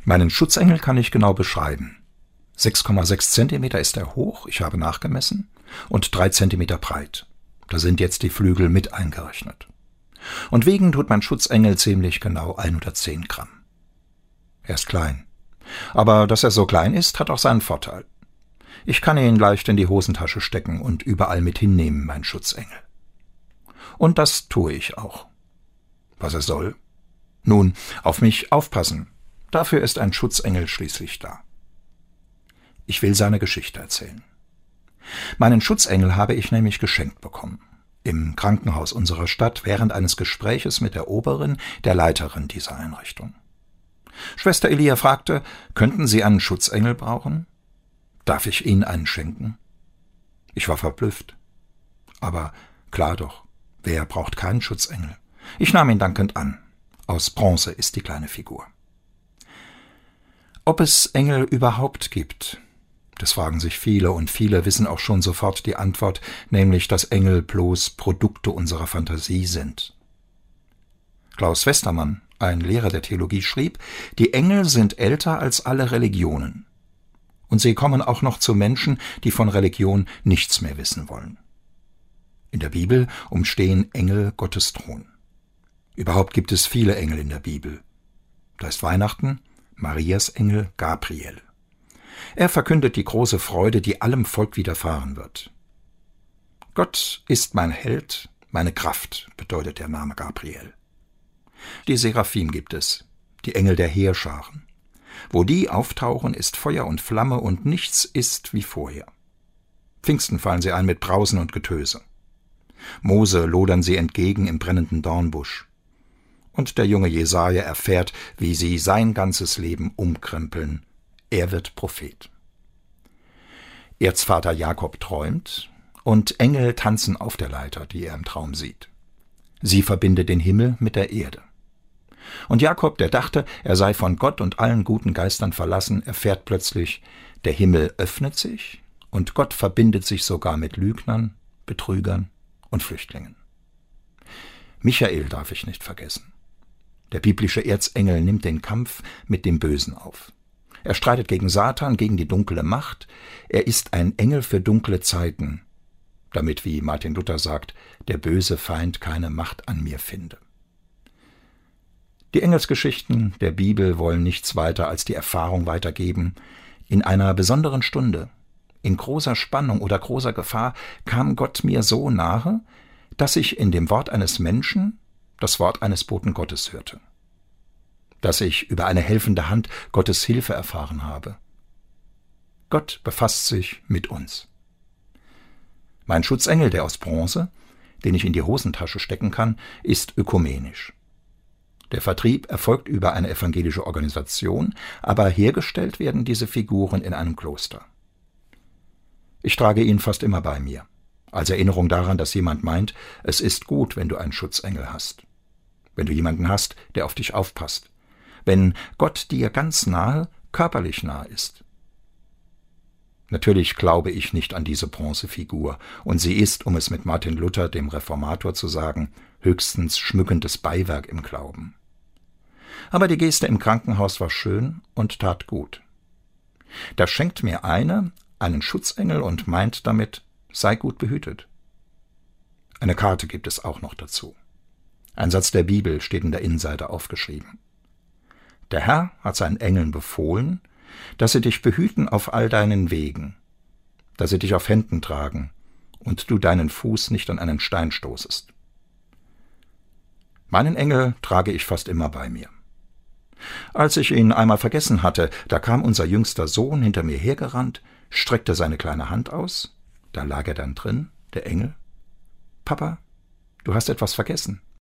Meinen Schutzengel kann ich genau beschreiben. 6,6 Zentimeter ist er hoch, ich habe nachgemessen, und 3 Zentimeter breit. Da sind jetzt die Flügel mit eingerechnet. Und wiegen tut mein Schutzengel ziemlich genau 110 Gramm. Er ist klein. Aber dass er so klein ist, hat auch seinen Vorteil. Ich kann ihn leicht in die Hosentasche stecken und überall mit hinnehmen, mein Schutzengel. Und das tue ich auch. Was er soll? Nun, auf mich aufpassen. Dafür ist ein Schutzengel schließlich da. Ich will seine Geschichte erzählen. Meinen Schutzengel habe ich nämlich geschenkt bekommen. Im Krankenhaus unserer Stadt während eines Gespräches mit der Oberin, der Leiterin dieser Einrichtung. Schwester Elia fragte, könnten Sie einen Schutzengel brauchen? Darf ich Ihnen einen schenken? Ich war verblüfft. Aber klar doch, wer braucht keinen Schutzengel? Ich nahm ihn dankend an. Aus Bronze ist die kleine Figur. Ob es Engel überhaupt gibt? Das fragen sich viele und viele wissen auch schon sofort die Antwort, nämlich, dass Engel bloß Produkte unserer Fantasie sind. Klaus Westermann, ein Lehrer der Theologie, schrieb, die Engel sind älter als alle Religionen. Und sie kommen auch noch zu Menschen, die von Religion nichts mehr wissen wollen. In der Bibel umstehen Engel Gottes Thron. Überhaupt gibt es viele Engel in der Bibel. Da ist Weihnachten, Marias Engel Gabriel. Er verkündet die große Freude, die allem Volk widerfahren wird. Gott ist mein Held, meine Kraft, bedeutet der Name Gabriel. Die Seraphim gibt es, die Engel der Heerscharen. Wo die auftauchen, ist Feuer und Flamme und nichts ist wie vorher. Pfingsten fallen sie ein mit Brausen und Getöse. Mose lodern sie entgegen im brennenden Dornbusch. Und der junge Jesaja erfährt, wie sie sein ganzes Leben umkrempeln. Er wird Prophet. Erzvater Jakob träumt, und Engel tanzen auf der Leiter, die er im Traum sieht. Sie verbindet den Himmel mit der Erde. Und Jakob, der dachte, er sei von Gott und allen guten Geistern verlassen, erfährt plötzlich, der Himmel öffnet sich und Gott verbindet sich sogar mit Lügnern, Betrügern und Flüchtlingen. Michael darf ich nicht vergessen. Der biblische Erzengel nimmt den Kampf mit dem Bösen auf. Er streitet gegen Satan, gegen die dunkle Macht. Er ist ein Engel für dunkle Zeiten, damit, wie Martin Luther sagt, der böse Feind keine Macht an mir finde. Die Engelsgeschichten der Bibel wollen nichts weiter als die Erfahrung weitergeben. In einer besonderen Stunde, in großer Spannung oder großer Gefahr, kam Gott mir so nahe, dass ich in dem Wort eines Menschen das Wort eines Boten Gottes hörte. Dass ich über eine helfende Hand Gottes Hilfe erfahren habe. Gott befasst sich mit uns. Mein Schutzengel, der aus Bronze, den ich in die Hosentasche stecken kann, ist ökumenisch. Der Vertrieb erfolgt über eine evangelische Organisation, aber hergestellt werden diese Figuren in einem Kloster. Ich trage ihn fast immer bei mir, als Erinnerung daran, dass jemand meint, es ist gut, wenn du einen Schutzengel hast. Wenn du jemanden hast, der auf dich aufpasst. Wenn Gott dir ganz nahe, körperlich nahe ist. Natürlich glaube ich nicht an diese Bronzefigur, und sie ist, um es mit Martin Luther, dem Reformator, zu sagen, höchstens schmückendes Beiwerk im Glauben. Aber die Geste im Krankenhaus war schön und tat gut. Da schenkt mir einen Schutzengel und meint damit, sei gut behütet. Eine Karte gibt es auch noch dazu. Ein Satz der Bibel steht in der Innenseite aufgeschrieben. Der Herr hat seinen Engeln befohlen, dass sie dich behüten auf all deinen Wegen, dass sie dich auf Händen tragen und du deinen Fuß nicht an einen Stein stoßest. Meinen Engel trage ich fast immer bei mir. Als ich ihn einmal vergessen hatte, da kam unser jüngster Sohn hinter mir hergerannt, streckte seine kleine Hand aus, da lag er dann drin, der Engel. »Papa, du hast etwas vergessen.«